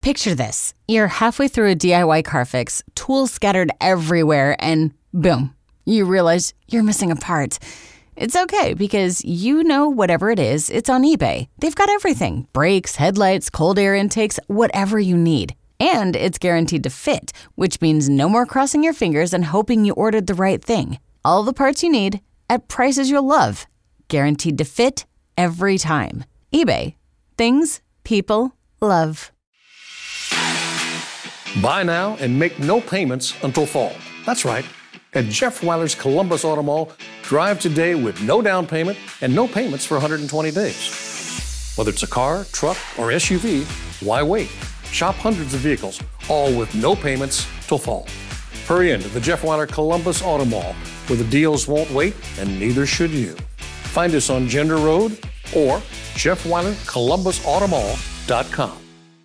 Picture this. You're halfway through a DIY car fix, tools scattered everywhere, and boom, you realize you're missing a part. It's okay because you know whatever it is, it's on eBay. They've got everything. Brakes, headlights, cold air intakes, whatever you need. And it's guaranteed to fit, which means no more crossing your fingers and hoping you ordered the right thing. All the parts you need at prices you'll love. Guaranteed to fit every time. eBay. Things people love. Buy now and make no payments until fall. That's right. At Jeff Weiler's Columbus Auto Mall, drive today with no down payment and no payments for 120 days. Whether it's a car, truck, or SUV, why wait? Shop hundreds of vehicles, all with no payments till fall. Hurry into the Jeff Weiler Columbus Auto Mall, where the deals won't wait and neither should you. Find us on Gender Road or JeffWeilerColumbusAutomall.com.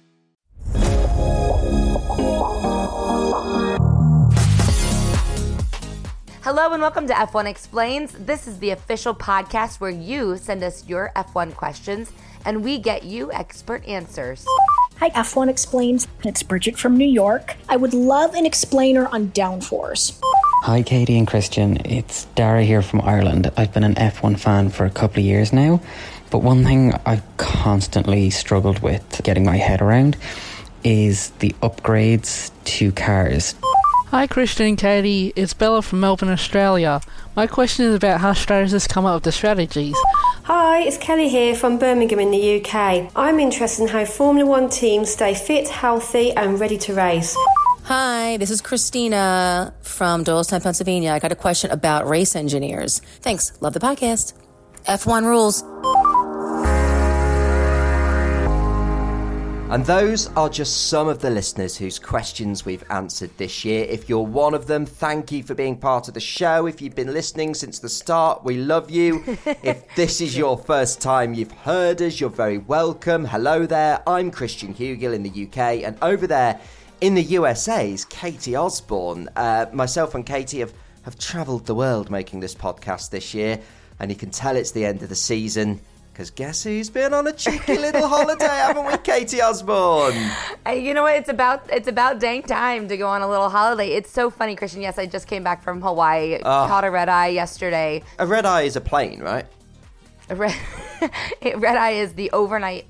Hello and welcome to F1 Explains. This is the official podcast where you send us your F1 questions and we get you expert answers. Hi, F1 Explains. It's Bridget from New York. I would love an explainer on downforce. Hi, Katie and Christian. It's Dara here from Ireland. I've been an F1 fan for a couple of years now, but one thing I've constantly struggled with getting my head around is the upgrades to cars. Hi Christian and Katie, it's Bella from Melbourne, Australia. My question is about how strategists come up with the strategies. Hi, it's Kelly here from Birmingham in the UK. I'm interested in how Formula One teams stay fit, healthy and ready to race. Hi, this is Christina from Doylestown, Pennsylvania. I got a question about race engineers. Thanks, love the podcast. F1 rules. And those are just some of the listeners whose questions we've answered this year. If you're one of them, thank you for being part of the show. If you've been listening since the start, we love you. If this is your first time you've heard us, you're very welcome. Hello there, I'm Christian Hugill in the UK, and over there in the USA is Katie Osborne. Myself and Katie have travelled the world making this podcast this year, and you can tell it's the end of the season. Because guess who's been on a cheeky little holiday, haven't we, Katie Osborne? You know what? It's about dang time to go on a little holiday. It's so funny, Christian. Yes, I just came back from Hawaii. Caught a red eye yesterday. A red eye is a plane, right? Red eye is the overnight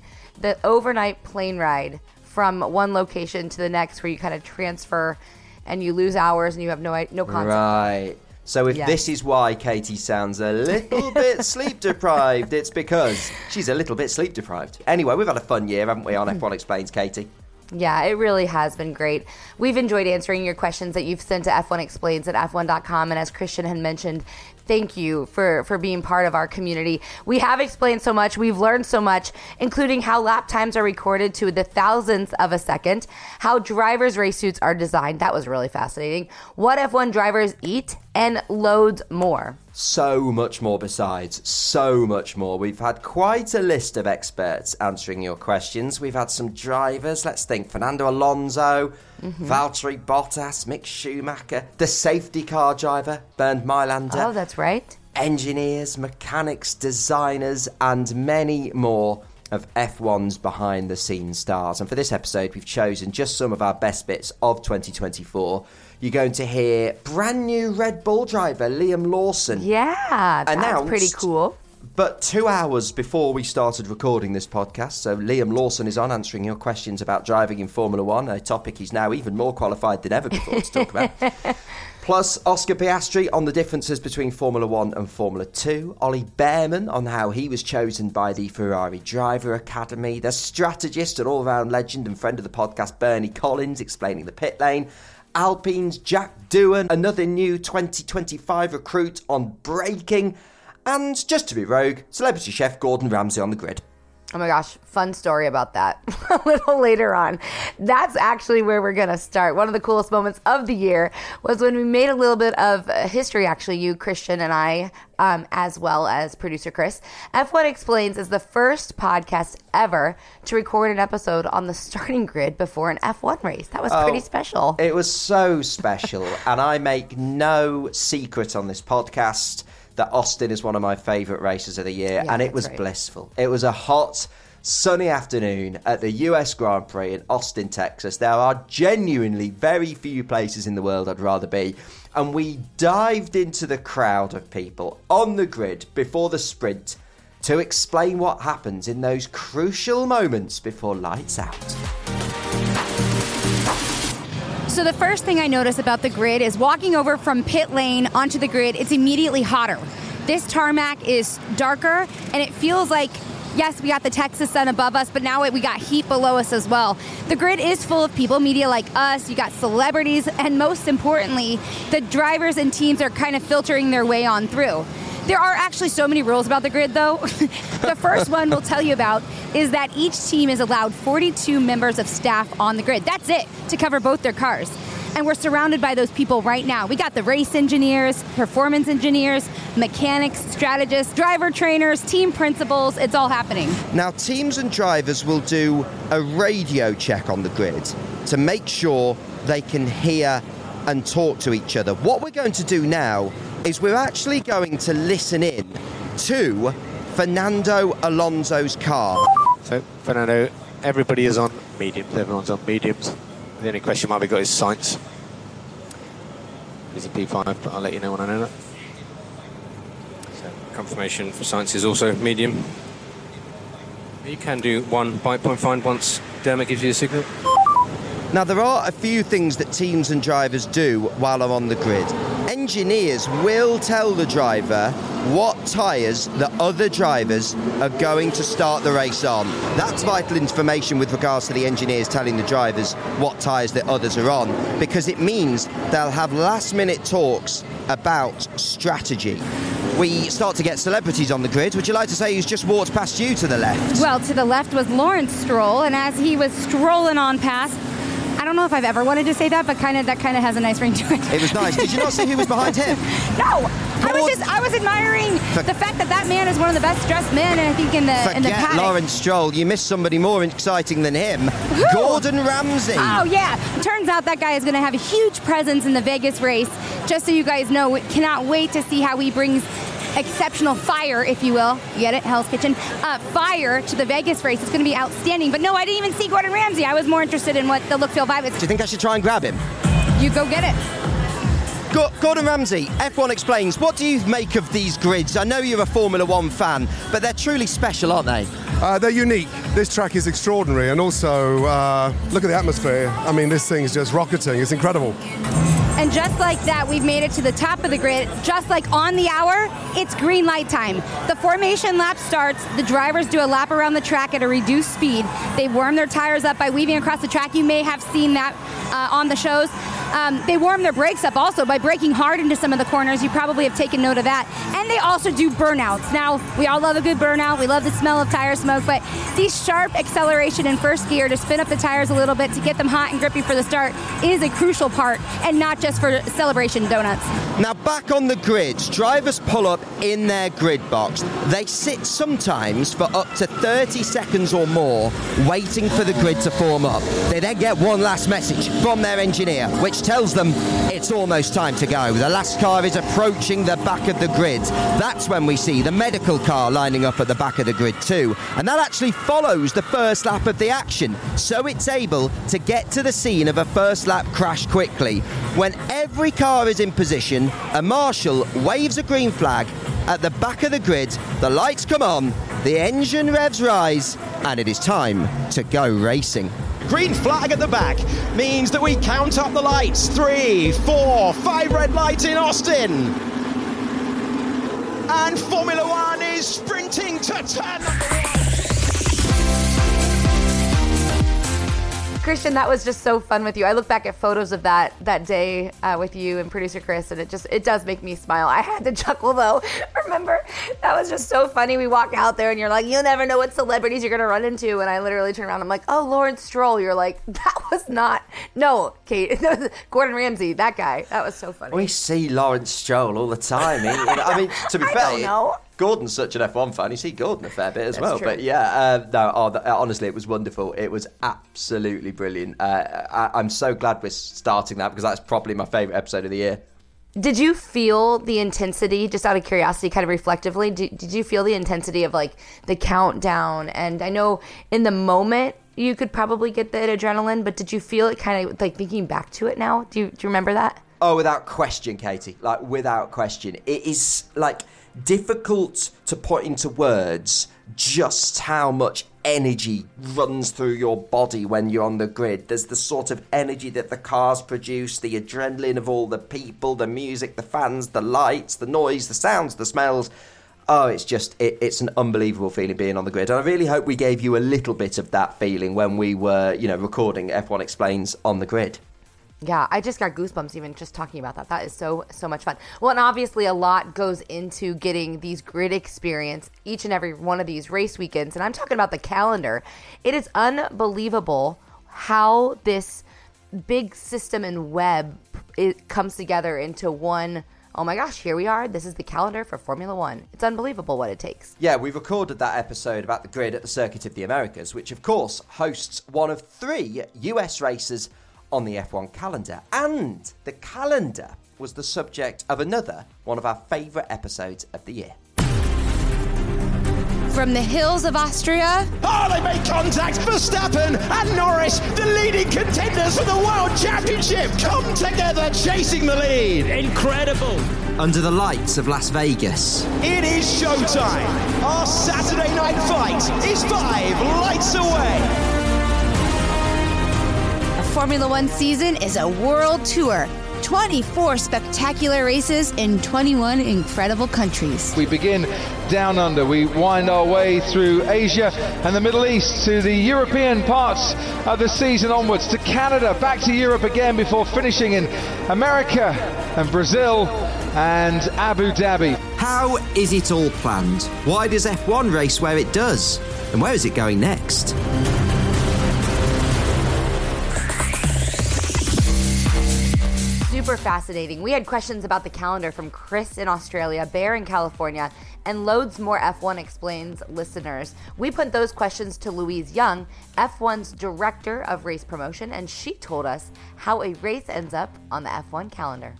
plane ride from one location to the next, where you kind of transfer and you lose hours and you have no concept. Right. So if this is why Katie sounds a little bit sleep deprived, it's because she's a little bit sleep deprived. Anyway, we've had a fun year, haven't we, on F1 Explains, Katie? Yeah, it really has been great. We've enjoyed answering your questions that you've sent to F1Explains at F1.com. And as Christian had mentioned, thank you for being part of our community. We have explained so much. We've learned so much, including how lap times are recorded to the thousandth of a second, how drivers' race suits are designed. That was really fascinating. What F1 drivers eat, and loads more. So much more besides, so much more. We've had quite a list of experts answering your questions. We've had some drivers, let's think, Fernando Alonso, Valtteri Bottas, Mick Schumacher, the safety car driver, Bernd Mailander. Oh, that's right. Engineers, mechanics, designers, and many more of F1's behind-the-scenes stars. And for this episode, we've chosen just some of our best bits of 2024. You're going to hear brand new Red Bull driver Liam Lawson. Yeah, that's pretty cool. But 2 hours before we started recording this podcast, so Liam Lawson is on answering your questions about driving in Formula One, a topic he's now even more qualified than ever before to talk about. Plus, Oscar Piastri on the differences between Formula One and Formula 2. Ollie Behrman on how he was chosen by the Ferrari Driver Academy. The strategist and all-round legend and friend of the podcast, Bernie Collins, explaining the pit lane. Alpine's Jack Doohan, another new 2025 recruit on braking. And, just to be rogue, celebrity chef Gordon Ramsay on the grid. Oh my gosh, fun story about that a little later on. That's actually where we're going to start. One of the coolest moments of the year was when we made a little bit of history, actually, you, Christian, and I, as well as producer Chris. F1 Explains is the first podcast ever to record an episode on the starting grid before an F1 race. That was pretty special. It was so special, and I make no secret on this podcast that Austin is one of my favourite races of the year, and it was blissful. It was a hot, sunny afternoon at the US Grand Prix in Austin, Texas. There are genuinely very few places in the world I'd rather be. And we dived into the crowd of people on the grid before the sprint to explain what happens in those crucial moments before lights out. So the first thing I notice about the grid is walking over from pit lane onto the grid, it's immediately hotter. This tarmac is darker, and it feels like, yes, we got the Texas sun above us, but now we got heat below us as well. The grid is full of people, media like us, you got celebrities, and most importantly, the drivers and teams are kind of filtering their way on through. There are actually so many rules about the grid, though. The first one we'll tell you about is that each team is allowed 42 members of staff on the grid. That's it, to cover both their cars. And we're surrounded by those people right now. We got the race engineers, performance engineers, mechanics, strategists, driver trainers, team principals. It's all happening. Now, teams and drivers will do a radio check on the grid to make sure they can hear and talk to each other. What we're going to do now is we're actually going to listen in to Fernando Alonso's car. So, Fernando, everybody is on mediums. Everyone's on mediums. The only question mark we've got is Sainz. Is he P5? But I'll let you know when I know that. So, confirmation for Sainz is also medium. You can do one bite point find once Dermot gives you the signal. Now, there are a few things that teams and drivers do while they're on the grid. Engineers will tell the driver what tyres the other drivers are going to start the race on. That's vital information with regards to the engineers telling the drivers what tyres the others are on, because it means they'll have last-minute talks about strategy. We start to get celebrities on the grid. Would you like to say who's just walked past you to the left? Well, to the left was Lawrence Stroll, and as he was strolling on past, I don't know if I've ever wanted to say that, but that kind of has a nice ring to it. It was nice. Did you not see who was behind him? No, I was admiring the fact that man is one of the best dressed men, and I think in the paddock. Lawrence Stroll, you missed somebody more exciting than him. Who? Gordon Ramsay. Oh yeah, turns out that guy is going to have a huge presence in the Vegas race. Just so you guys know, we cannot wait to see how he brings exceptional fire, if you will. You get it? Hell's Kitchen. Fire to the Vegas race. It's going to be outstanding. But no, I didn't even see Gordon Ramsay. I was more interested in what the look, feel, vibe is. Do you think I should try and grab him? You go get it. Gordon Ramsay, F1 Explains. What do you make of these grids? I know you're a Formula One fan, but they're truly special, aren't they? They're unique. This track is extraordinary. And also, look at the atmosphere. I mean, this thing's just rocketing. It's incredible. And just like that, we've made it to the top of the grid. Just like on the hour, it's green light time. The formation lap starts. The drivers do a lap around the track at a reduced speed. They warm their tires up by weaving across the track. You may have seen that on the shows. They warm their brakes up also by braking hard into some of the corners. You probably have taken note of that. And they also do burnouts. Now, we all love a good burnout. We love the smell of tire smoke, but these sharp acceleration in first gear to spin up the tires a little bit to get them hot and grippy for the start is a crucial part, and not just for celebration donuts. Now, back on the grid, drivers pull up in their grid box. They sit sometimes for up to 30 seconds or more waiting for the grid to form up. They then get one last message from their engineer, which tells them it's almost time to go. The last car is approaching the back of the grid. That's when we see the medical car lining up at the back of the grid too. And that actually follows the first lap of the action. So it's able to get to the scene of a first lap crash quickly. When every car is in position, a marshal waves a green flag at the back of the grid, the lights come on, the engine revs rise, and it is time to go racing. Green flag at the back means that we count up the lights. 3, 4, 5 red lights in Austin. And Formula One is sprinting to turn number 1. Christian, that was just so fun with you. I look back at photos of that day with you and producer Chris, and it does make me smile. I had to chuckle though. Remember, that was just so funny. We walk out there and you're like, you'll never know what celebrities you're gonna run into. And I literally turn around, I'm like, oh, Lawrence Stroll. You're like, that was not. No, Kate, that was Gordon Ramsay, that guy. That was so funny. We see Lawrence Stroll all the time. I mean, to be fair, don't know. Gordon's such an F1 fan. You see Gordon a fair bit as That's well. true. But yeah, honestly, it was wonderful. It was absolutely brilliant. I'm so glad we're starting that, because that's probably my favourite episode of the year. Did you feel the intensity, just out of curiosity, kind of reflectively, did you feel the intensity of like the countdown? And I know in the moment you could probably get the adrenaline, but did you feel it kind of like thinking back to it now? Do you remember that? Oh, without question, Katie. Like, without question. It is, like, difficult to put into words just how much energy runs through your body when you're on the grid. There's the sort of energy that the cars produce, the adrenaline of all the people, the music, the fans, the lights, the noise, the sounds, the smells. Oh, it's just, it's an unbelievable feeling being on the grid. And I really hope we gave you a little bit of that feeling when we were, recording F1 Explains on the grid. Yeah, I just got goosebumps even just talking about that. That is so much fun. Well, and obviously a lot goes into getting these grid experience each and every one of these race weekends. And I'm talking about the calendar. It is unbelievable how this big system and web it comes together into one. Oh my gosh, here we are. This is the calendar for Formula One. It's unbelievable what it takes. Yeah, we recorded that episode about the grid at the Circuit of the Americas, which of course hosts one of 3 US races on the F1 calendar. And the calendar was the subject of another one of our favourite episodes of the year. From the hills of Austria. Oh, they make contact. Verstappen and Norris, the leading contenders for the World Championship, come together chasing the lead. Incredible. Under the lights of Las Vegas. It is showtime. Our Saturday night fight is 5 lights away. Formula One season is a world tour. 24 spectacular races in 21 incredible countries. We begin down under. We wind our way through Asia and the Middle East to the European parts of the season onwards, to Canada, back to Europe again before finishing in America and Brazil and Abu Dhabi. How is it all planned? Why does F1 race where it does? And where is it going next? Super fascinating. We had questions about the calendar from Chris in Australia, Bear in California, and loads more F1 Explains listeners. We put those questions to Louise Young, F1's Director of Race Promotion, and she told us how a race ends up on the F1 calendar.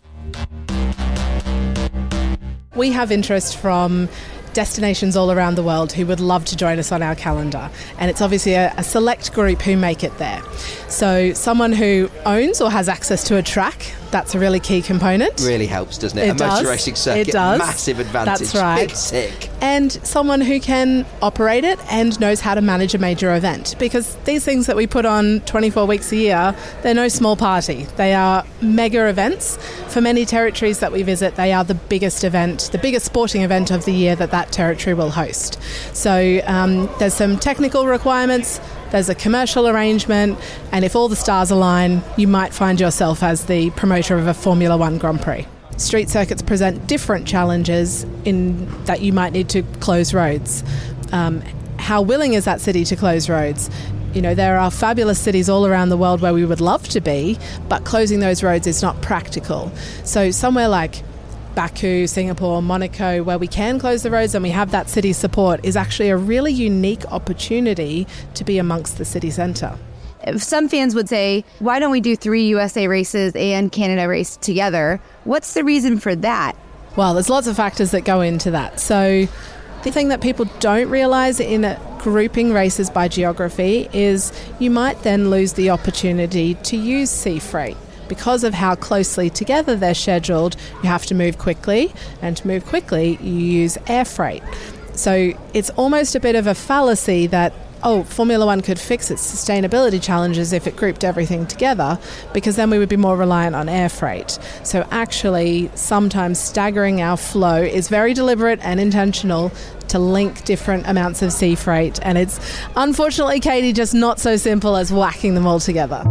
We have interest from destinations all around the world who would love to join us on our calendar, and it's obviously a select group who make it there. So someone who owns or has access to a track, that's a really key component. Really helps, doesn't it? A motor racing circuit, it does. Massive advantage. That's right. Big tick. And someone who can operate it and knows how to manage a major event, because these things that we put on 24 weeks a year, they're no small party. They are mega events. For many territories that we visit, they are the biggest event, the biggest sporting event of the year that territory will host. So there's some technical requirements, there's a commercial arrangement, and if all the stars align, you might find yourself as the promoter of a Formula One Grand Prix. Street circuits present different challenges in that you might need to close roads. How willing is that city to close roads? You know, there are fabulous cities all around the world where we would love to be, but closing those roads is not practical. So somewhere like Baku, Singapore, Monaco, where we can close the roads and we have that city support, is actually a really unique opportunity to be amongst the city centre. Some fans would say, why don't we do 3 USA races and Canada race together? What's the reason for that? Well, there's lots of factors that go into that. So the thing that people don't realise in grouping races by geography is you might then lose the opportunity to use sea freight. Because of how closely together they're scheduled, you have to move quickly, and to move quickly, you use air freight. So it's almost a bit of a fallacy that, Formula One could fix its sustainability challenges if it grouped everything together, because then we would be more reliant on air freight. So actually, sometimes staggering our flow is very deliberate and intentional to link different amounts of sea freight. And it's, unfortunately, Katie, just not so simple as whacking them all together.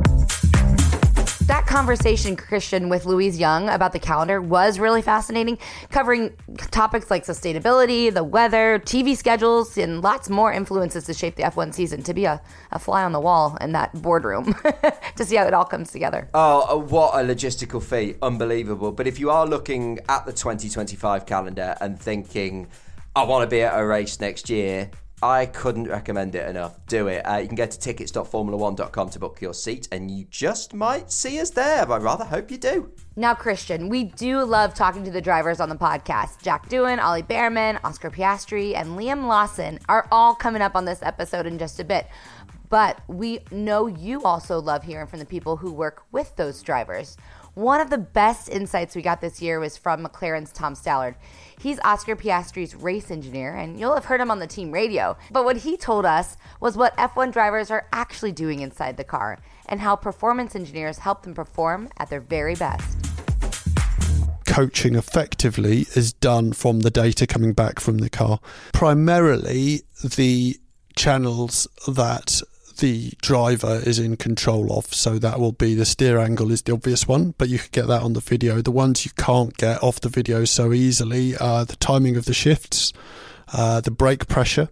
That conversation, Christian, with Louise Young about the calendar was really fascinating, covering topics like sustainability, the weather, TV schedules, and lots more influences to shape the F1 season. To be a fly on the wall in that boardroom to see how it all comes together. Oh, what a logistical feat. Unbelievable. But if you are looking at the 2025 calendar and thinking, I want to be at a race next year, I couldn't recommend it enough. Do it. You can go to tickets.formula1.com to book your seat, and you just might see us there. I rather hope you do. Now, Christian, we do love talking to the drivers on the podcast. Jack Doohan, Ollie Behrman, Oscar Piastri, and Liam Lawson are all coming up on this episode in just a bit. But we know you also love hearing from the people who work with those drivers. One of the best insights we got this year was from McLaren's Tom Stallard. He's Oscar Piastri's race engineer, and you'll have heard him on the team radio. But what he told us was what F1 drivers are actually doing inside the car and how performance engineers help them perform at their very best. Coaching effectively is done from the data coming back from the car. Primarily the channels that the driver is in control of, so that will be the steer angle is the obvious one, but you could get that on the video. The ones you can't get off the video so easily are the timing of the shifts, the brake pressure,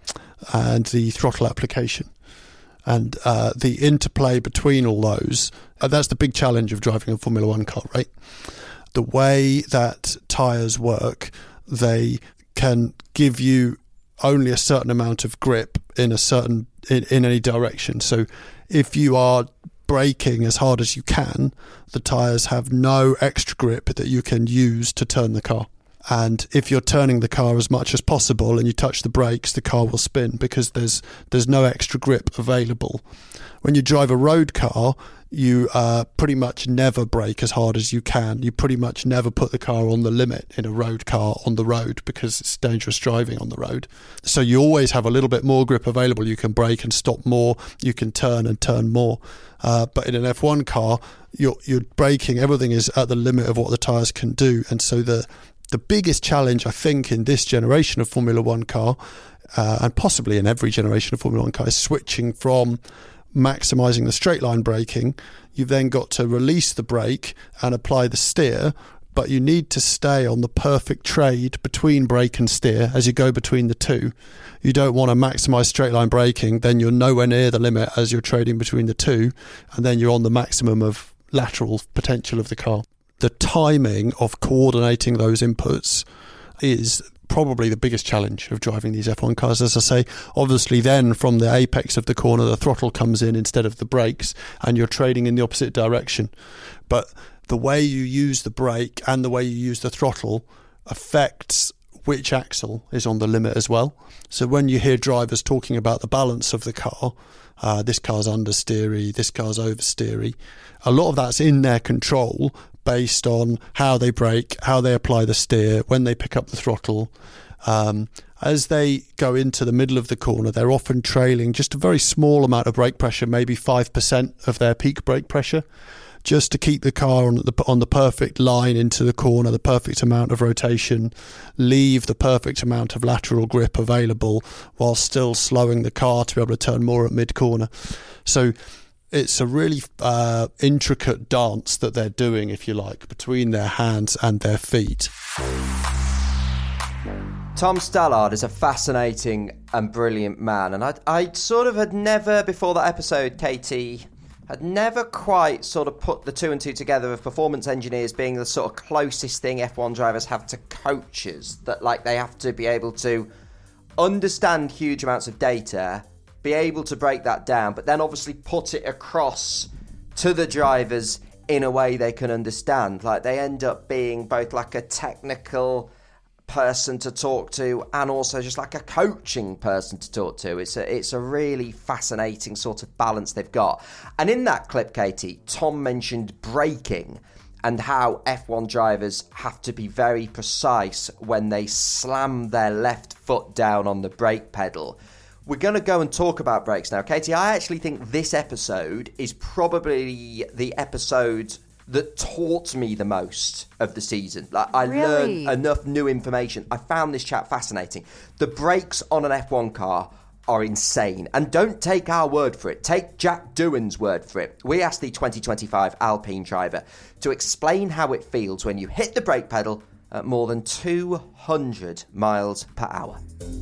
and the throttle application. And the interplay between all those, that's the big challenge of driving a Formula One car, right? The way that tyres work, they can give you only a certain amount of grip in any direction. So if you are braking as hard as you can, the tyres have no extra grip that you can use to turn the car. And if you're turning the car as much as possible and you touch the brakes, the car will spin because there's no extra grip available. When you drive a road car, you pretty much never brake as hard as you can. You pretty much never put the car on the limit in a road car on the road because it's dangerous driving on the road. So you always have a little bit more grip available. You can brake and stop more. You can turn and turn more. But in an F1 car, you're braking. Everything is at the limit of what the tyres can do. And so the biggest challenge, I think, in this generation of Formula One car, and possibly in every generation of Formula One car, is switching from maximising the straight line braking. You've then got to release the brake and apply the steer, but you need to stay on the perfect trade between brake and steer as you go between the two. You don't want to maximise straight line braking, then you're nowhere near the limit as you're trading between the two, and then you're on the maximum of lateral potential of the car. The timing of coordinating those inputs is probably the biggest challenge of driving these F1 cars. As I say, obviously then from the apex of the corner the throttle comes in instead of the brakes and you're trading in the opposite direction. But the way you use the brake and the way you use the throttle affects which axle is on the limit as well. So when you hear drivers talking about the balance of the car, this car's understeery, this car's oversteery, a lot of that's in their control based on how they brake, how they apply the steer, when they pick up the throttle. As they go into the middle of the corner, they're often trailing just a very small amount of brake pressure, maybe 5% of their peak brake pressure, just to keep the car on the perfect line into the corner, the perfect amount of rotation, leave the perfect amount of lateral grip available while still slowing the car to be able to turn more at mid-corner. So it's a really intricate dance that they're doing, if you like, between their hands and their feet. Tom Stallard is a fascinating and brilliant man, and I sort of had never, before that episode, Katie, had never quite sort of put the two and two together of performance engineers being the sort of closest thing F1 drivers have to coaches, that like they have to be able to understand huge amounts of data, be able to break that down, but then obviously put it across to the drivers in a way they can understand. Like they end up being both like a technical person to talk to and also just like a coaching person to talk to. It's a really fascinating sort of balance they've got. And in that clip, Katie, Tom mentioned braking and how F1 drivers have to be very precise when they slam their left foot down on the brake pedal. We're going to go and talk about brakes now. Katie, I actually think this episode is probably the episode that taught me the most of the season. Like I learned enough new information. I found this chat fascinating. The brakes on an F1 car are insane. And don't take our word for it. Take Jack Doohan's word for it. We asked the 2025 Alpine driver to explain how it feels when you hit the brake pedal at more than 200 miles per hour.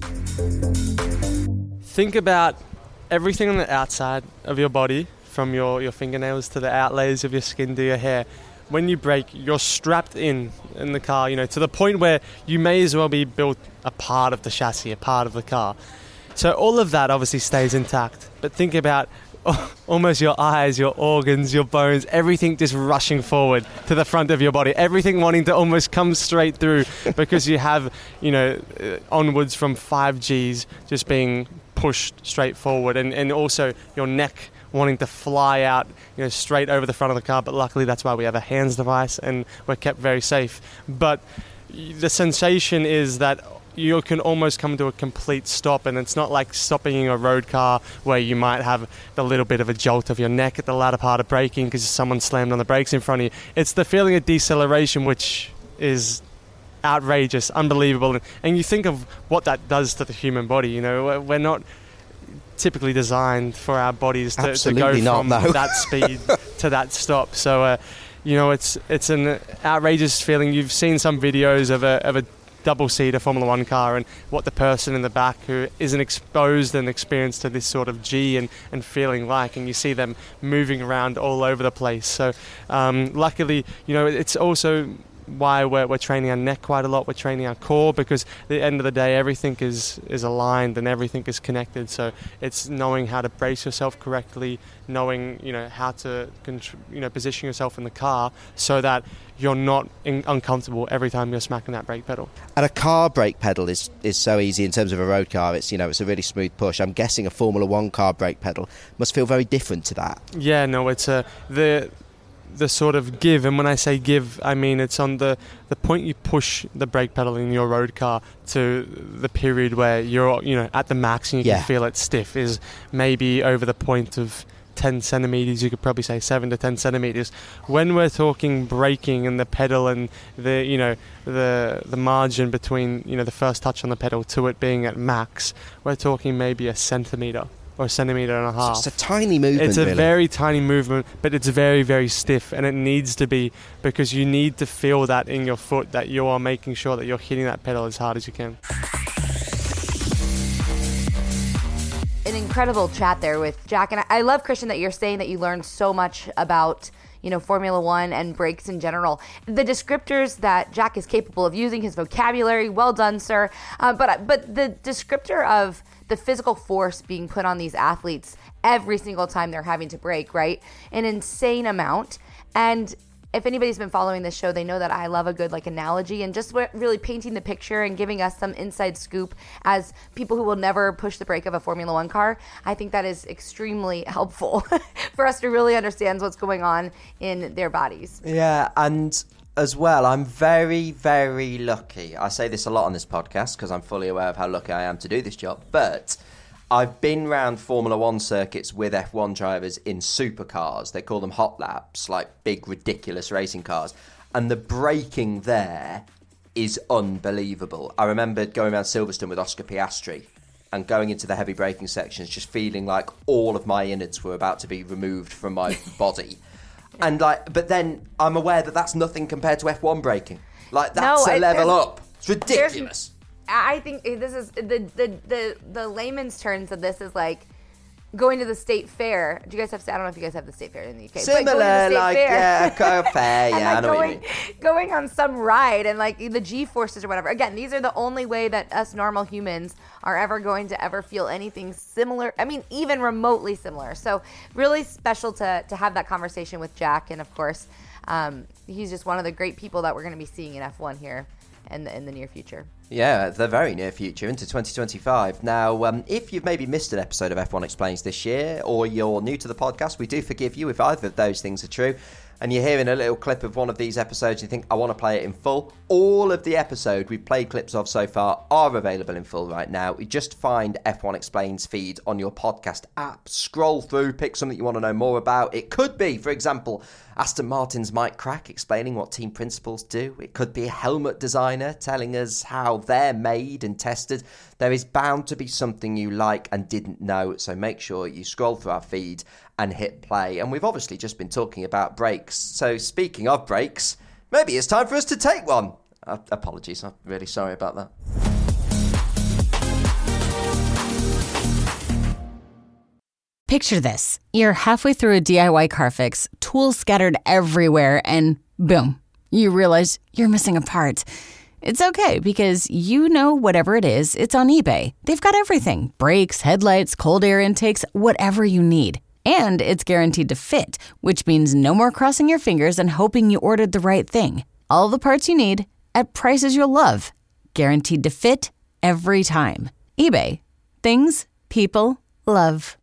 Think about everything on the outside of your body, from your fingernails to the outlayers of your skin to your hair. When you brake, you're strapped in the car, to the point where you may as well be built a part of the chassis, a part of the car. So all of that obviously stays intact. But think about almost your eyes, your organs, your bones, everything just rushing forward to the front of your body, everything wanting to almost come straight through because you have, onwards from 5Gs just being pushed straight forward, and also your neck wanting to fly out, straight over the front of the car. But luckily that's why we have a hands device and we're kept very safe. But the sensation is that you can almost come to a complete stop, and it's not like stopping in a road car where you might have the little bit of a jolt of your neck at the latter part of braking because someone slammed on the brakes in front of you. It's the feeling of deceleration, which is outrageous, unbelievable. And you think of what that does to the human body. We're not typically designed for our bodies to go from that speed to that stop. So, it's an outrageous feeling. You've seen some videos of a double-seater Formula One car and what the person in the back who isn't exposed and experienced to this sort of G and feeling like, and you see them moving around all over the place. So luckily, it's also why we're training our neck quite a lot. We're training our core because at the end of the day, everything is aligned and everything is connected. So it's knowing how to brace yourself correctly, knowing how to position yourself in the car so that you're not uncomfortable every time you're smacking that brake pedal. And a car brake pedal is so easy in terms of a road car. It's it's a really smooth push. I'm guessing a Formula One car brake pedal must feel very different to that. Yeah, no, it's the sort of give, and when I say give, I mean it's on the point you push the brake pedal in your road car to the period where you're at the max and you can feel it stiff is maybe over the point of 10 centimeters. You could probably say 7 to 10 centimeters. When we're talking braking and the pedal and the margin between the first touch on the pedal to it being at max, we're talking maybe a centimeter or a centimetre and a half. So it's a tiny movement. It's a very tiny movement, but it's very, very stiff, and it needs to be, because you need to feel that in your foot, that you are making sure that you're hitting that pedal as hard as you can. An incredible chat there with Jack, and I love, Christian, that you're saying that you learned so much about Formula One and brakes in general. The descriptors that Jack is capable of using, his vocabulary, well done, sir. But the descriptor of the physical force being put on these athletes every single time they're having to brake, right? An insane amount. And if anybody's been following this show, they know that I love a good analogy, and just really painting the picture and giving us some inside scoop as people who will never push the brake of a Formula One car. I think that is extremely helpful for us to really understand what's going on in their bodies. Yeah, and as well, I'm very, very lucky. I say this a lot on this podcast because I'm fully aware of how lucky I am to do this job, but I've been round Formula One circuits with F1 drivers in supercars. They call them hot laps, like big, ridiculous racing cars. And the braking there is unbelievable. I remember going around Silverstone with Oscar Piastri and going into the heavy braking sections, just feeling like all of my innards were about to be removed from my body. And but then I'm aware that that's nothing compared to F1 braking. That's a level up. It's ridiculous. I think this is the layman's terms of this is like going to the state fair. Do you guys have? I don't know if you guys have the state fair in the UK. Similar, fair, yeah. I know what you mean. Going on some ride and the G-forces or whatever. Again, these are the only way that us normal humans are ever going to ever feel anything similar. I mean, even remotely similar. So really special to have that conversation with Jack, and of course, he's just one of the great people that we're going to be seeing in F1 here in the near future. Yeah, the very near future, into 2025. Now, if you've maybe missed an episode of F1 Explains this year, or you're new to the podcast, we do forgive you if either of those things are true, and you're hearing a little clip of one of these episodes and you think, I want to play it in full. All of the episode we've played clips of so far are available in full right now. You just find F1 Explains feed on your podcast app. Scroll through, pick something you want to know more about. It could be, for example, Aston Martin's Mike Crack explaining what team principals do. It could be a helmet designer telling us how they're made and tested. There is bound to be something you like and didn't know, so make sure you scroll through our feed and hit play. And we've obviously just been talking about brakes. So speaking of brakes, maybe it's time for us to take one. Apologies, I'm really sorry about that. Picture this. You're halfway through a DIY car fix, tools scattered everywhere, and boom, you realize you're missing a part. It's okay because you know whatever it is, it's on eBay. They've got everything. Brakes, headlights, cold air intakes, whatever you need. And it's guaranteed to fit, which means no more crossing your fingers and hoping you ordered the right thing. All the parts you need at prices you'll love. Guaranteed to fit every time. eBay. Things people love.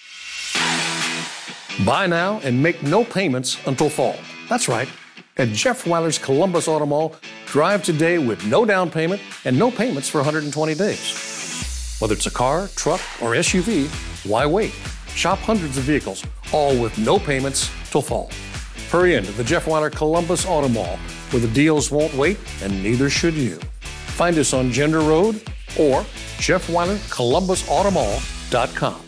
Buy now and make no payments until fall. That's right. At Jeff Weiler's Columbus Auto Mall, drive today with no down payment and no payments for 120 days. Whether it's a car, truck, or SUV, why wait? Shop hundreds of vehicles, all with no payments till fall. Hurry into the Jeff Weiler Columbus Auto Mall, where the deals won't wait and neither should you. Find us on Gender Road or JeffWeilerColumbusAutomall.com.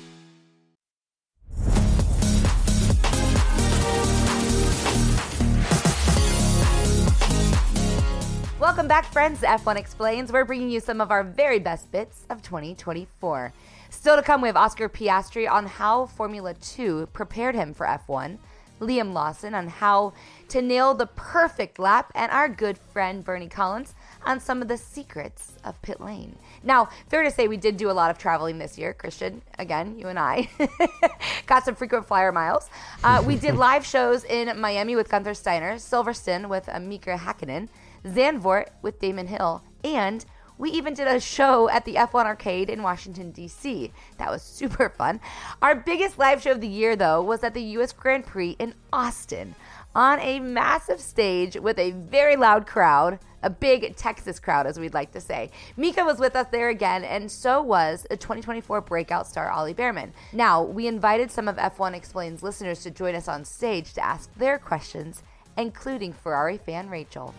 Welcome back, friends, to F1 Explains. We're bringing you some of our very best bits of 2024. Still to come, we have Oscar Piastri on how Formula 2 prepared him for F1, Liam Lawson on how to nail the perfect lap, and our good friend Bernie Collins on some of the secrets of pit lane. Now, fair to say we did do a lot of traveling this year. Christian, again, you and I got some frequent flyer miles. We did live shows in Miami with Gunther Steiner, Silverstone with Mika Hakkinen, Zandvoort with Damon Hill, and we even did a show at the F1 Arcade in Washington, D.C. That was super fun. Our biggest live show of the year, though, was at the U.S. Grand Prix in Austin on a massive stage with a very loud crowd, a big Texas crowd, as we'd like to say. Mika was with us there again, and so was a 2024 breakout star, Ollie Behrman. Now, we invited some of F1 Explains listeners to join us on stage to ask their questions, including Ferrari fan Rachel.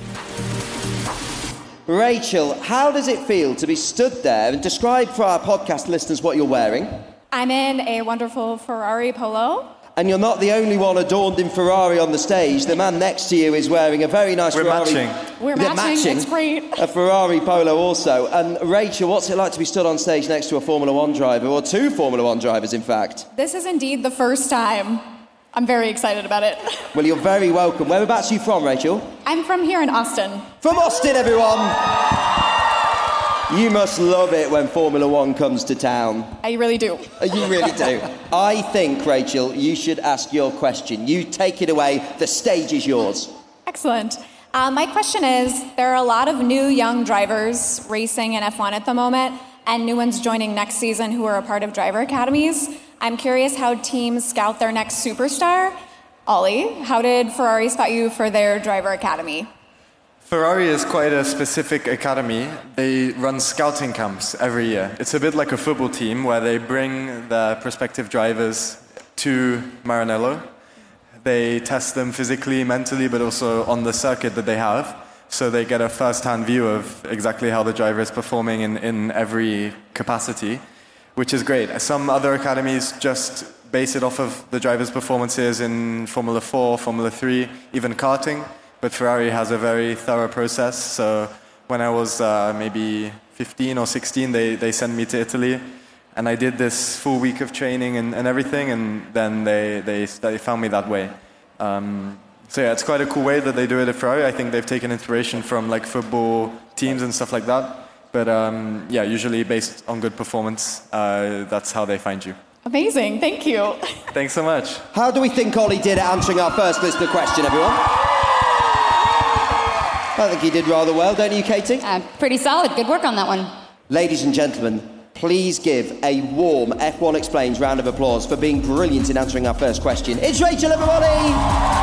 Rachel, how does it feel to be stood there and describe for our podcast listeners what you're wearing? I'm in a wonderful Ferrari polo. And you're not the only one adorned in Ferrari on the stage. The man next to you is wearing a very nice Ferrari. We're matching. It's great. A Ferrari polo also. And Rachel, what's it like to be stood on stage next to a Formula One driver, or two Formula One drivers, in fact? This is indeed the first time. I'm very excited about it. Well, you're very welcome. Whereabouts are you from, Rachel? I'm from here in Austin. From Austin, everyone! You must love it when Formula One comes to town. I really do. You really do. I think, Rachel, you should ask your question. You take it away. The stage is yours. Excellent. My question is, there are a lot of new young drivers racing in F1 at the moment, and new ones joining next season who are a part of driver academies. I'm curious how teams scout their next superstar. Ollie, how did Ferrari spot you for their driver academy? Ferrari is quite a specific academy. They run scouting camps every year. It's a bit like a football team where they bring their prospective drivers to Maranello. They test them physically, mentally, but also on the circuit that they have. So they get a first-hand view of exactly how the driver is performing in every capacity, which is great. Some other academies just base it off of the driver's performances in Formula 4, Formula 3, even karting. But Ferrari has a very thorough process. So when I was maybe 15 or 16, they sent me to Italy. And I did this full week of training and everything. And then they found me that way. So yeah, it's quite a cool way that they do it at Ferrari. I think they've taken inspiration from like football teams and stuff like that. But yeah, usually based on good performance, that's how they find you. Amazing, thank you. Thanks so much. How do we think Ollie did at answering our first listener question, everyone? I think he did rather well, don't you, Katie? Pretty solid. Good work on that one. Ladies and gentlemen, please give a warm F1 Explains round of applause for being brilliant in answering our first question. It's Rachel, everybody!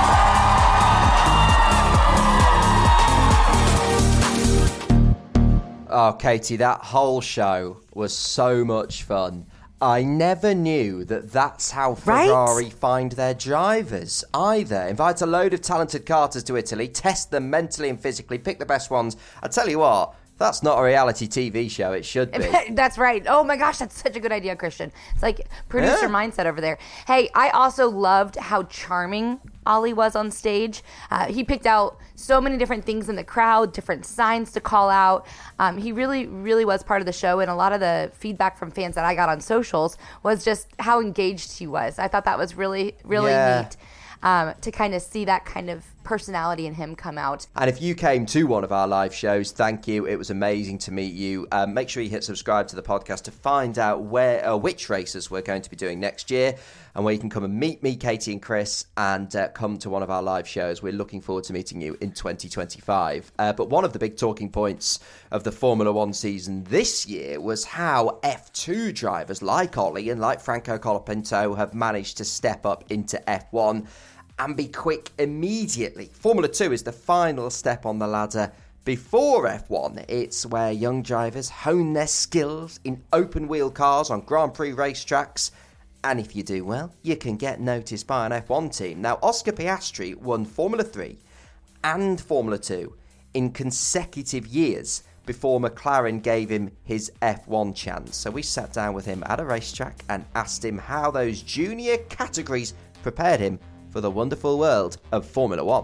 Oh, Katie, that whole show was so much fun. I never knew that that's how Ferrari find their drivers either. Invite a load of talented karters to Italy, test them mentally and physically, pick the best ones. I tell you what, that's not a reality TV show. It should be. That's right. Oh my gosh, that's such a good idea, Christian. It's like producer mindset over there. Hey, I also loved how charming Ollie was on stage. He picked out so many different things in the crowd, different signs to call out. He really, really was part of the show, and a lot of the feedback from fans that I got on socials was just how engaged he was. I thought that was really, really neat. to kind of see that kind of personality in him come out. And if you came to one of our live shows, thank you. It was amazing to meet you. Make sure you hit subscribe to the podcast to find out which races we're going to be doing next year, and where you can come and meet me, Katie and Chris, and come to one of our live shows. We're looking forward to meeting you in 2025. But one of the big talking points of the Formula One season this year was how F2 drivers like Ollie and like Franco Colapinto have managed to step up into F1 and be quick immediately. Formula 2 is the final step on the ladder before F1. It's where young drivers hone their skills in open-wheel cars on Grand Prix racetracks, and if you do well, you can get noticed by an F1 team. Now, Oscar Piastri won Formula 3 and Formula 2 in consecutive years before McLaren gave him his F1 chance. So we sat down with him at a racetrack and asked him how those junior categories prepared him for the wonderful world of Formula One.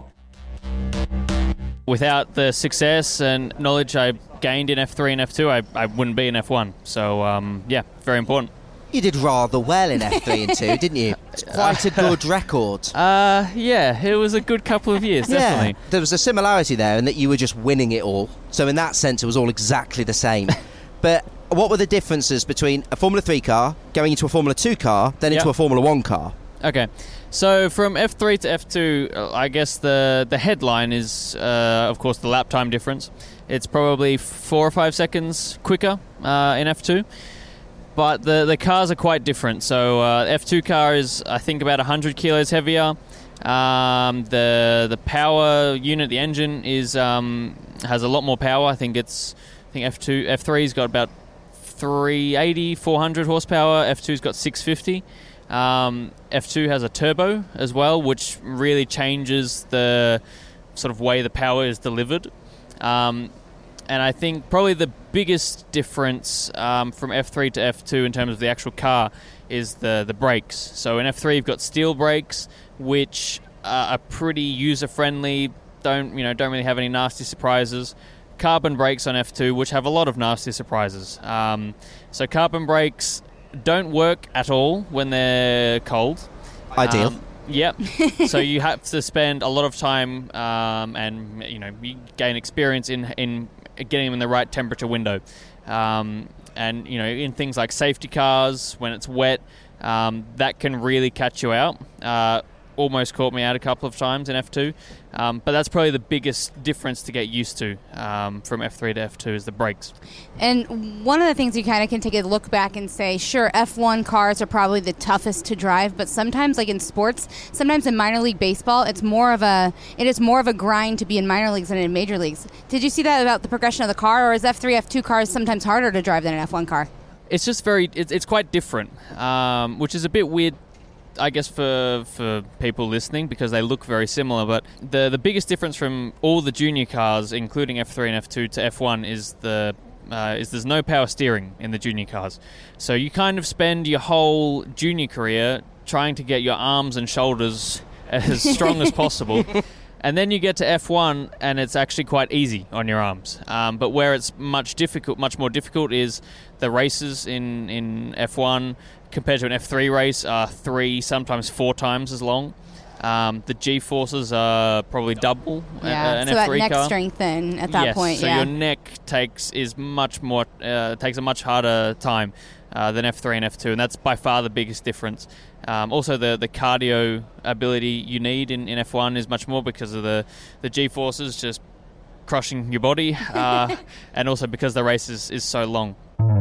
Without the success and knowledge I gained in F3 and F2, I wouldn't be in F1. So, very important. You did rather well in F3 and 2, didn't you? It's quite a good record. It was a good couple of years, definitely. Yeah, there was a similarity there in that you were just winning it all. So in that sense, it was all exactly the same. But what were the differences between a Formula 3 car going into a Formula 2 car, then into a Formula 1 car? Okay, so from F3 to F2, I guess the headline is, of course, the lap time difference. It's probably 4 or 5 seconds quicker in F2, but the cars are quite different. So F2 car is, I think, about 100 kilos heavier. The power unit, the engine, has a lot more power. I think F3's got about 380, 400 horsepower. F2's got 650. F2 has a turbo as well, which really changes the sort of way the power is delivered. And I think probably the biggest difference from F3 to F2 in terms of the actual car is the brakes. So in F3 you've got steel brakes, which are pretty user-friendly, don't really have any nasty surprises. Carbon brakes on F2, which have a lot of nasty surprises. So carbon brakes don't work at all when they're cold. Ideal. Yep. So you have to spend a lot of time and you gain experience in getting them in the right temperature window. And in things like safety cars, when it's wet, that can really catch you out. Almost caught me out a couple of times in F2. But that's probably the biggest difference to get used to from F3 to F2 is the brakes. And one of the things you kind of can take a look back and say, sure, F1 cars are probably the toughest to drive, but sometimes, like in sports, sometimes in minor league baseball, it is more of a grind to be in minor leagues than in major leagues. Did you see that about the progression of the car, or is F3, F2 cars sometimes harder to drive than an F1 car? It's just it's quite different, which is a bit weird, I guess, for people listening, because they look very similar. But the biggest difference from all the junior cars, including F3 and F2 to F1, is there's no power steering in the junior cars. So you kind of spend your whole junior career trying to get your arms and shoulders as strong as possible. And then you get to F1 and it's actually quite easy on your arms. But where it's much more difficult is the races in F1 compared to an F3 race are 3, sometimes 4 times as long. The G-forces are probably double an F3 car. So that neck strength then at that point. So your neck takes a much harder time than F3 and F2, and that's by far the biggest difference. Also, the cardio ability you need in F1 is much more because of the G-forces just crushing your body, and also because the race is so long.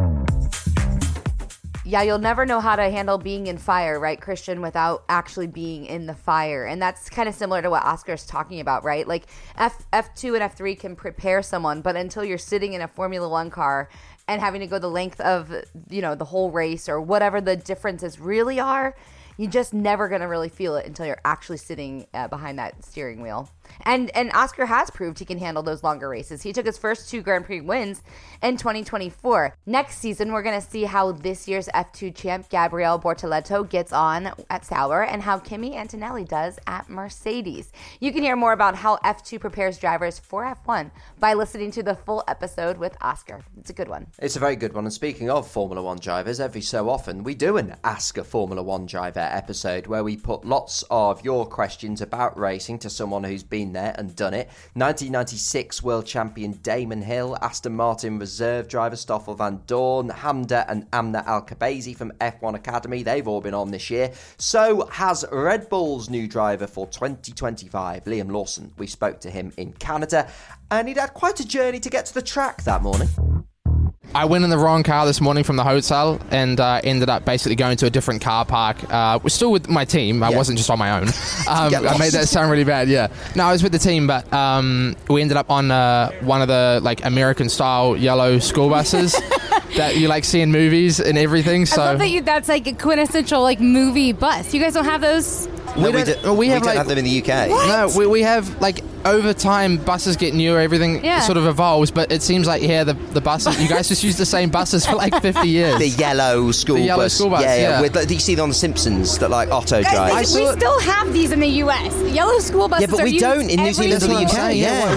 Yeah, you'll never know how to handle being in fire, right, Christian, without actually being in the fire. And that's kind of similar to what Oscar's talking about, right? Like F2 and F3 can prepare someone, but until you're sitting in a Formula One car and having to go the length of, the whole race or whatever the differences really are, you're just never going to really feel it until you're actually sitting behind that steering wheel. And Oscar has proved he can handle those longer races. He took his first 2 Grand Prix wins in 2024. Next season, we're going to see how this year's F2 champ Gabriele Bortoleto gets on at Sauber and how Kimi Antonelli does at Mercedes. You can hear more about how F2 prepares drivers for F1 by listening to the full episode with Oscar. It's a good one. It's a very good one. And speaking of Formula One drivers, every so often we do an Ask a Formula One Driver episode where we put lots of your questions about racing to someone who's been there and done it. 1996 world champion Damon Hill, Aston Martin reserve driver Stoffel Van Dorn, Hamda and Amna Al-Kabazi from F1 Academy. They've all been on this year. So has Red Bull's new driver for 2025, Liam Lawson. We spoke to him in Canada, and he'd had quite a journey to get to the track that morning. I went in the wrong car this morning from the hotel and ended up basically going to a different car park. We're still with my team. I wasn't just on my own. I made that sound really bad, yeah. No, I was with the team, but we ended up on one of the like American-style yellow school buses that you like see in movies and everything. So I love that that's like a quintessential like movie bus. You guys don't have those? We don't have them in the UK. What? No, we have like over time buses get newer, everything sort of evolves, but it seems like the buses, you guys just use the same buses for like 50 years. The yellow school bus. Yeah. Do you see them on The Simpsons that like Otto drives? We still have these in the US. Yellow school buses. Yeah, but we don't in New Zealand or the UK. Yeah.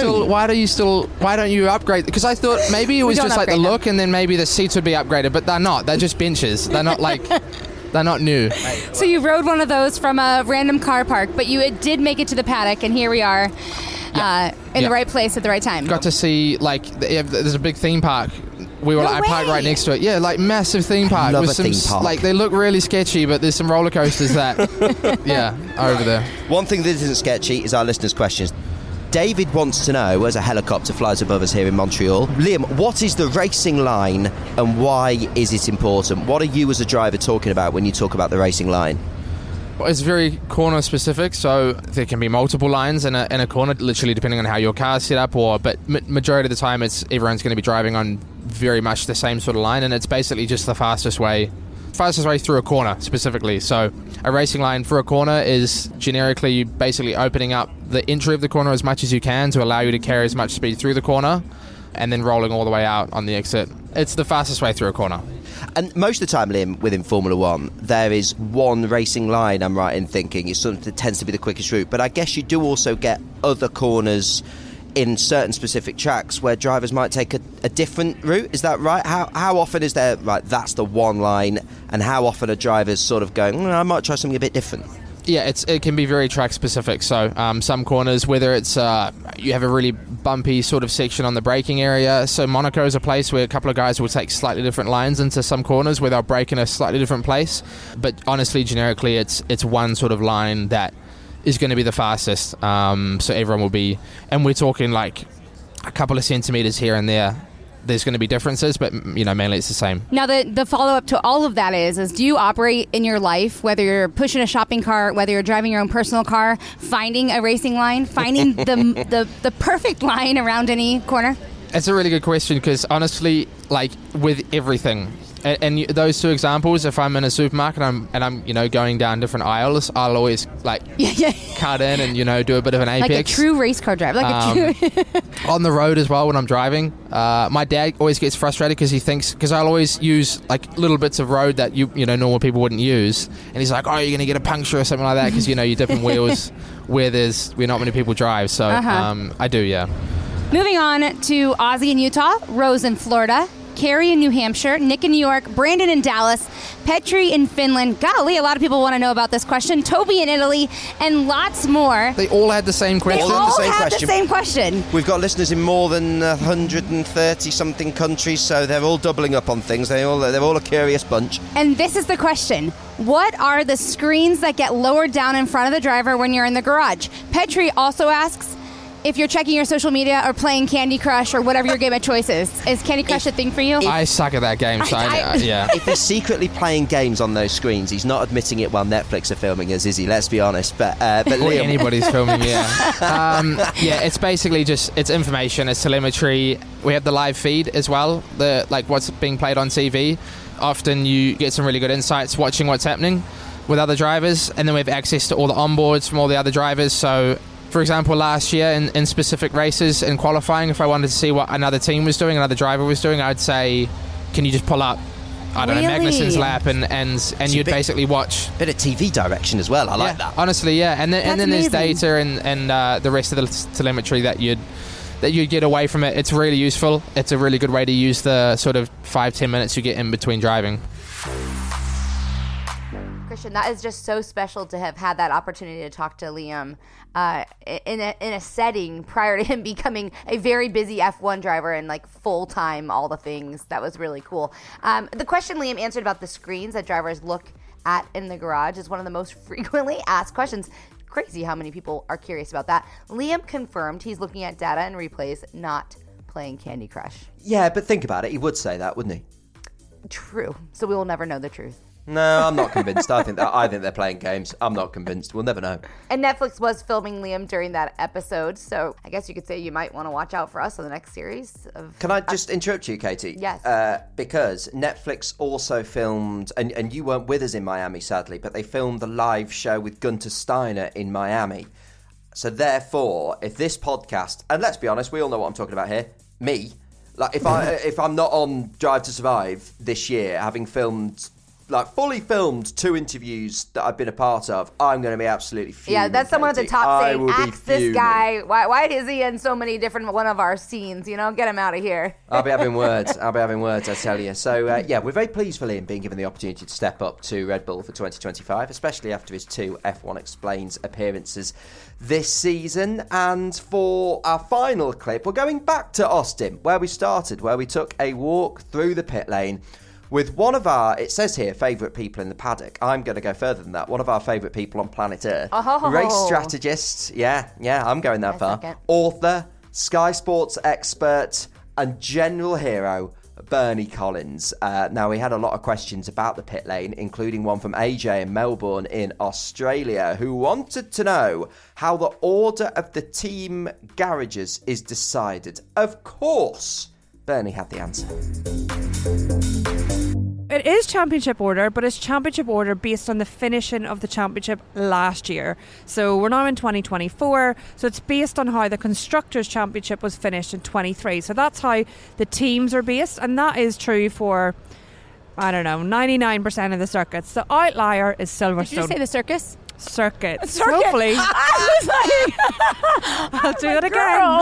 Why don't you upgrade? Because I thought maybe it was just like the look, and then maybe the seats would be upgraded, but they're not. They're just benches. They're not like. They're not new. So you rode one of those from a random car park, but you did make it to the paddock, and here we are in the right place at the right time. Got to see, like, there's a big theme park. I parked right next to it. Yeah, like massive theme park. Love a theme park. Like, they look really sketchy, but there's some roller coasters that, are over there. One thing that isn't sketchy is our listeners' questions. David wants to know, as a helicopter flies above us here in Montreal, Liam, what is the racing line and why is it important? What are you as a driver talking about when you talk about the racing line? Well, it's very corner specific, so there can be multiple lines in a corner, literally depending on how your car's set up. But majority of the time, everyone's going to be driving on very much the same sort of line, and it's basically just the fastest way through a corner specifically. So a racing line for a corner is generically you basically opening up the entry of the corner as much as you can to allow you to carry as much speed through the corner, and then rolling all the way out on the exit. It's the fastest way through a corner. And most of the time, Liam, within Formula One, there is one racing line, I'm right in thinking. It's something that tends to be the quickest route. But I guess you do also get other corners in certain specific tracks where drivers might take a different route. Is that right? How often is there, right, that's the one line, and how often are drivers sort of going, I might try something a bit different? Yeah, it can be very track specific. So some corners, whether it's you have a really bumpy sort of section on the braking area. So Monaco is a place where a couple of guys will take slightly different lines into some corners where they'll brake in a slightly different place. But honestly, generically, it's one sort of line that is going to be the fastest. So everyone will be, and we're talking like a couple of centimeters here and there. There's going to be differences, but mainly it's the same. Now, the follow-up to all of that is do you operate in your life, whether you're pushing a shopping cart, whether you're driving your own personal car, finding a racing line, finding the perfect line around any corner? It's a really good question because honestly, like with everything, and those two examples, if I'm in a supermarket and I'm going down different aisles, I'll always like cut in and do a bit of an apex. Like a true race car driver, on the road as well when I'm driving. My dad always gets frustrated because I'll always use like little bits of road that normal people wouldn't use, and he's like, "Oh, you're gonna get a puncture or something like that because you're dipping wheels where not many people drive." So I do, yeah. Moving on to Ozzy in Utah, Rose in Florida, Carrie in New Hampshire, Nick in New York, Brandon in Dallas, Petri in Finland. Golly, a lot of people want to know about this question. Toby in Italy, and lots more. They all had the same question. They all had the same question. We've got listeners in more than 130-something countries, so they're all doubling up on things. They're all a curious bunch. And this is the question. What are the screens that get lowered down in front of the driver when you're in the garage? Petri also asks, if you're checking your social media or playing Candy Crush or whatever your game of choice is Candy Crush a thing for you? I suck at that game, so yeah. If he's secretly playing games on those screens, he's not admitting it while Netflix are filming us, is he? Let's be honest. But Liam, anybody's filming, yeah. It's basically just it's information, it's telemetry. We have the live feed as well, what's being played on TV. Often you get some really good insights watching what's happening with other drivers, and then we have access to all the onboards from all the other drivers. So for example, last year in specific races in qualifying, if I wanted to see what another team was doing, another driver was doing, I'd say, can you just pull up, I don't know, Magnussen's lap and you'd basically watch. Bit of TV direction as well, I like that. Honestly, yeah. And then there's data and the rest of the telemetry that you'd get away from it. It's really useful. It's a really good way to use the sort of 5-10 minutes you get in between driving. Christian, that is just so special to have had that opportunity to talk to Liam in a setting prior to him becoming a very busy F1 driver and like full-time all the things. That was really cool. The question Liam answered about the screens that drivers look at in the garage is one of the most frequently asked questions. Crazy how many people are curious about that. Liam confirmed he's looking at data and replays, not playing Candy Crush. Yeah, but think about it. He would say that, wouldn't he? True. So we will never know the truth. No, I'm not convinced. I think they're playing games. I'm not convinced. We'll never know. And Netflix was filming Liam during that episode, so I guess you could say you might want to watch out for us on the next series. Can I just interrupt you, Katie? Yes. Because Netflix also filmed, and you weren't with us in Miami, sadly, but they filmed the live show with Gunter Steiner in Miami. So therefore, if this podcast, and let's be honest, we all know what I'm talking about here, me, like if I'm not on Drive to Survive this year, having filmed, like fully filmed 2 interviews that I've been a part of, I'm going to be absolutely fuming. Yeah, that's someone at the top saying, axe this fuming. guy. Why is he in so many different one of our scenes? You know, get him out of here. I'll be having words, I tell you. So, we're very pleased for Liam being given the opportunity to step up to Red Bull for 2025, especially after his 2 F1 Explains appearances this season. And for our final clip, we're going back to Austin, where we started, where we took a walk through the pit lane with one of our, it says here, favourite people in the paddock. I'm going to go further than that. One of our favourite people on planet Earth. Oh. Race strategist. Yeah, I'm going that far. Second. Author, Sky Sports expert, and general hero, Bernie Collins. Now, we had a lot of questions about the pit lane, including one from AJ in Melbourne in Australia, who wanted to know how the order of the team garages is decided. Of course, Bernie had the answer. It is championship order, but it's championship order based on the finishing of the championship last year. So we're now in 2024, so it's based on how the Constructors' Championship was finished in 23. So that's how the teams are based, and that is true for, 99% of the circuits. The outlier is Silverstone. Did you say the circus? Circuits. Circuit. Hopefully. I was like, I'll do it again.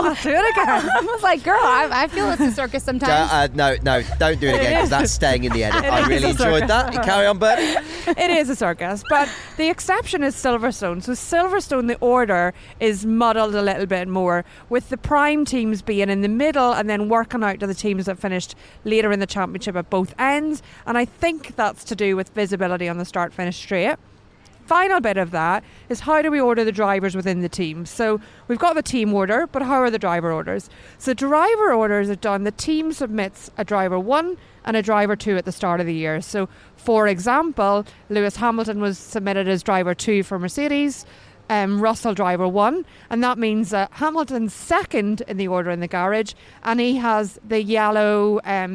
I was like, girl, I feel it's a circus sometimes. No, don't do it again because that's staying in the edit. I really enjoyed that. Carry on, Bernie. It is a circus, but the exception is Silverstone. So Silverstone, the order is muddled a little bit more, with the prime teams being in the middle and then working out to the teams that finished later in the championship at both ends. And I think that's to do with visibility on the start-finish straight. Final bit of that is, how do we order the drivers within the team? So we've got the team order, but how are the driver orders? So driver orders are done. The team submits a driver 1 and a driver 2 at the start of the year. So for example, Lewis Hamilton was submitted as driver 2 for Mercedes, Russell driver 1, and that means that Hamilton's second in the order in the garage, and he has the yellow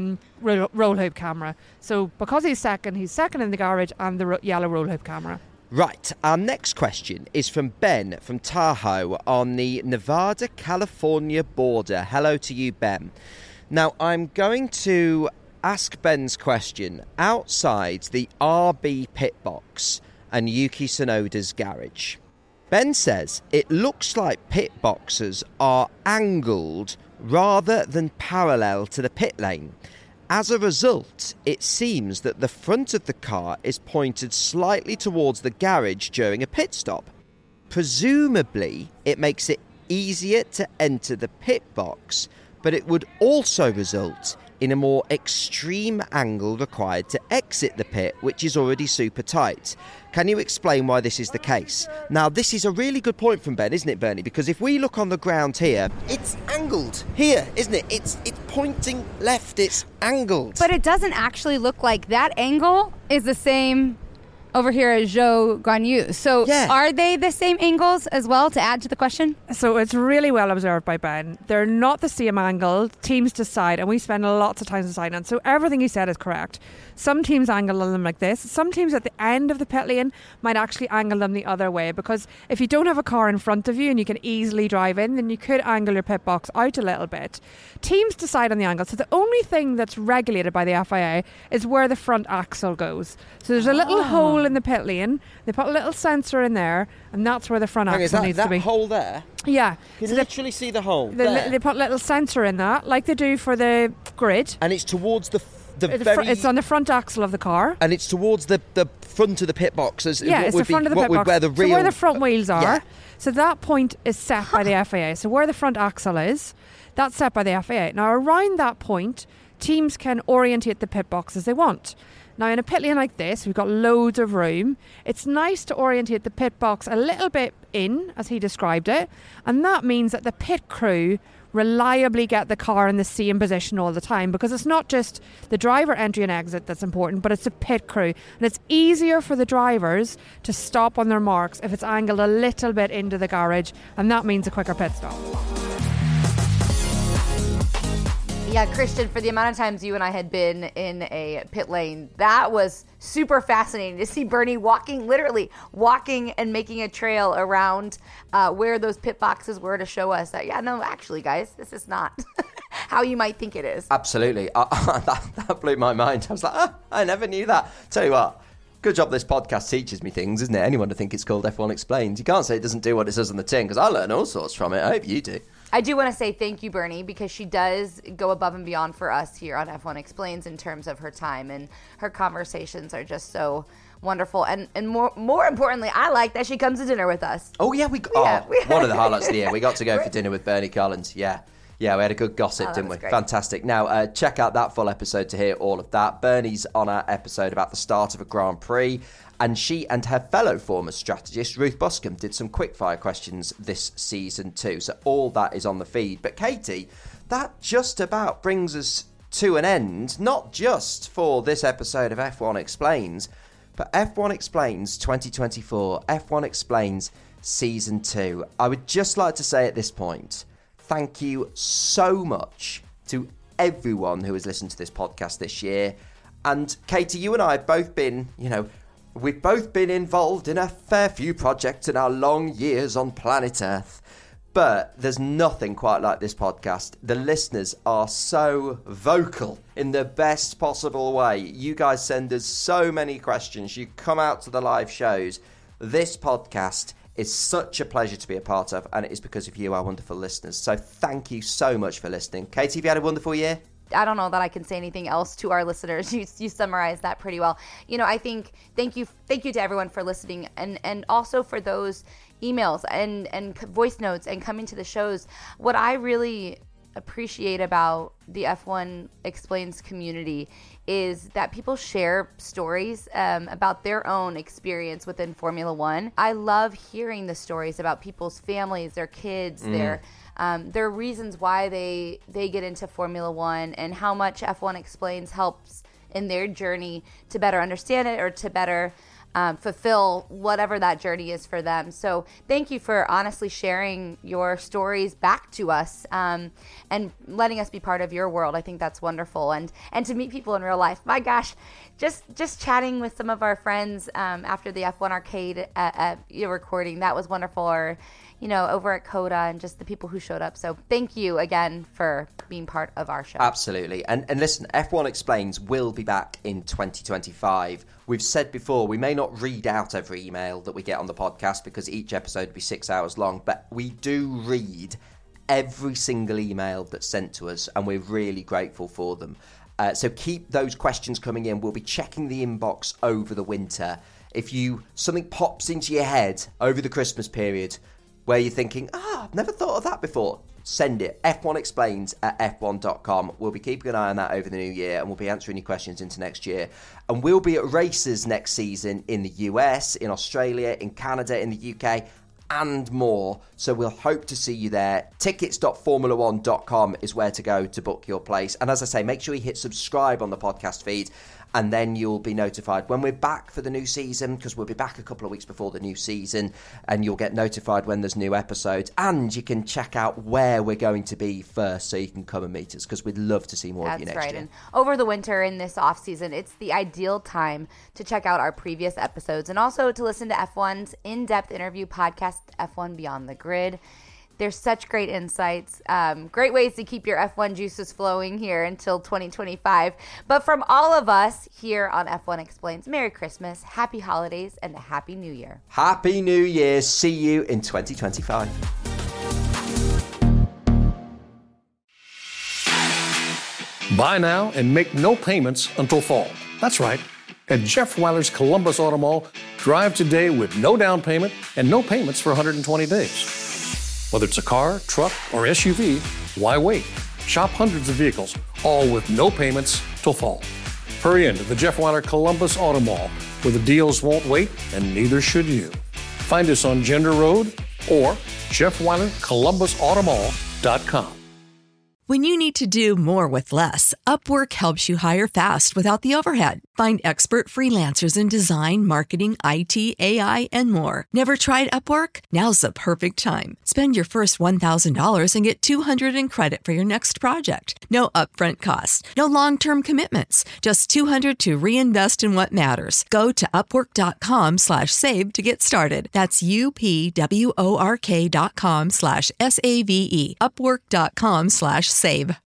roll hoop camera. So because he's second in the garage and the yellow roll hoop camera. Right, our next question is from Ben from Tahoe on the Nevada-California border. Hello to you, Ben. Now, I'm going to ask Ben's question outside the RB pit box and Yuki Tsunoda's garage. Ben says it looks like pit boxes are angled rather than parallel to the pit lane. As a result, it seems that the front of the car is pointed slightly towards the garage during a pit stop. Presumably, it makes it easier to enter the pit box, but it would also result in a more extreme angle required to exit the pit, which is already super tight. Can you explain why this is the case? Now, this is a really good point from Ben, isn't it, Bernie? Because if we look on the ground here, it's angled here, isn't it? It's pointing left, it's angled. But it doesn't actually look like that angle is the same over here at Zhou Guanyu. So are they the same angles as well, to add to the question? So it's really well observed by Ben. They're not the same angle. Teams decide, and we spend lots of time deciding on. So everything he said is correct. Some teams angle them like this. Some teams at the end of the pit lane might actually angle them the other way, because if you don't have a car in front of you and you can easily drive in, then you could angle your pit box out a little bit. Teams decide on the angle. So the only thing that's regulated by the FIA is where the front axle goes. So there's a little hole in the pit lane. They put a little sensor in there, and that's where the front axle needs to be. That hole there? Yeah. You can literally see the hole They put a little sensor in that, like they do for the grid. And it's towards the It's on the front axle of the car. And it's towards the front of the pit box. It's the front of the pit box. Where the real... So where the front wheels are. Yeah. So that point is set by the FIA. So where the front axle is, that's set by the FIA. Now, around that point, teams can orientate the pit box as they want. Now, in a pit lane like this, we've got loads of room. It's nice to orientate the pit box a little bit in, as he described it. And that means that the pit crew reliably get the car in the same position all the time, because it's not just the driver entry and exit that's important, but it's the pit crew. And it's easier for the drivers to stop on their marks if it's angled a little bit into the garage, and that means a quicker pit stop. Yeah, Christian, for the amount of times you and I had been in a pit lane, that was super fascinating to see Bernie literally walking and making a trail around where those pit boxes were to show us that, actually, guys, this is not how you might think it is. Absolutely. That blew my mind. I was like, I never knew that. Tell you what, good job this podcast teaches me things, isn't it? Anyone to think it's called F1 Explains. You can't say it doesn't do what it says on the tin, because I learn all sorts from it. I hope you do. I do want to say thank you, Bernie, because she does go above and beyond for us here on F1 Explains in terms of her time, and her conversations are just so wonderful. And more importantly, I like that she comes to dinner with us. Oh, yeah. One of the highlights of the year. We got to go for dinner with Bernie Collins. Yeah, we had a good gossip, didn't we? Great. Fantastic. Now, check out that full episode to hear all of that. Bernie's on our episode about the start of a Grand Prix, and she and her fellow former strategist, Ruth Buscombe, did some quickfire questions this season too. So all that is on the feed. But Katie, that just about brings us to an end, not just for this episode of F1 Explains, but F1 Explains 2024, F1 Explains Season 2. I would just like to say at this point, thank you so much to everyone who has listened to this podcast this year. And Katie, you and I have both been, we've both been involved in a fair few projects in our long years on planet Earth. But there's nothing quite like this podcast. The listeners are so vocal in the best possible way. You guys send us so many questions. You come out to the live shows. This podcast is such a pleasure to be a part of, and it is because of you, our wonderful listeners. So thank you so much for listening. Katie, have you had a wonderful year? I don't know that I can say anything else to our listeners. You summarized that pretty well. I think thank you to everyone for listening, and also for those emails and voice notes and coming to the shows. What I really appreciate about the F1 Explains community is that people share stories about their own experience within Formula One. I love hearing the stories about people's families, their kids, their reasons why they get into Formula One, and how much F1 Explains helps in their journey to better understand it or to better fulfill whatever that journey is for them. So thank you for honestly sharing your stories back to us and letting us be part of your world. I think that's wonderful. And to meet people in real life. My gosh, just chatting with some of our friends after the F1 Arcade at recording, that was wonderful. Or over at Coda, and just the people who showed up. So thank you again for being part of our show. Absolutely. And listen, F1 Explains will be back in 2025. We've said before, we may not read out every email that we get on the podcast because each episode will be 6 hours long, but we do read every single email that's sent to us, and we're really grateful for them. So keep those questions coming in. We'll be checking the inbox over the winter. If something pops into your head over the Christmas period where you're thinking, I've never thought of that before, send it. F1explains@f1.com. We'll be keeping an eye on that over the new year, and we'll be answering your questions into next year. And we'll be at races next season in the US, in Australia, in Canada, in the UK, and more. So we'll hope to see you there. Tickets.formula1.com is where to go to book your place. And as I say, make sure you hit subscribe on the podcast feed, and then you'll be notified when we're back for the new season, because we'll be back a couple of weeks before the new season, and you'll get notified when there's new episodes. And you can check out where we're going to be first, so you can come and meet us, because we'd love to see more of you next year. And over the winter in this off season, it's the ideal time to check out our previous episodes, and also to listen to F1's in-depth interview podcast, F1 Beyond the Grid. There's such great insights, great ways to keep your F1 juices flowing here until 2025. But from all of us here on F1 Explains, Merry Christmas, Happy Holidays, and a Happy New Year. Happy New Year. See you in 2025. Buy now and make no payments until fall. That's right. At Jeff Weiler's Columbus Auto Mall, drive today with no down payment and no payments for 120 days. Whether it's a car, truck, or SUV, why wait? Shop hundreds of vehicles, all with no payments till fall. Hurry into the Jeff Weiler Columbus Auto Mall, where the deals won't wait and neither should you. Find us on Gender Road or JeffWeilerColumbusAutomall.com. When you need to do more with less, Upwork helps you hire fast without the overhead. Find expert freelancers in design, marketing, IT, AI, and more. Never tried Upwork? Now's the perfect time. Spend your first $1,000 and get $200 in credit for your next project. No upfront cost, no long-term commitments, just $200 to reinvest in what matters. Go to upwork.com/save to get started. That's UPWORK.com/SAVE. Upwork.com/save.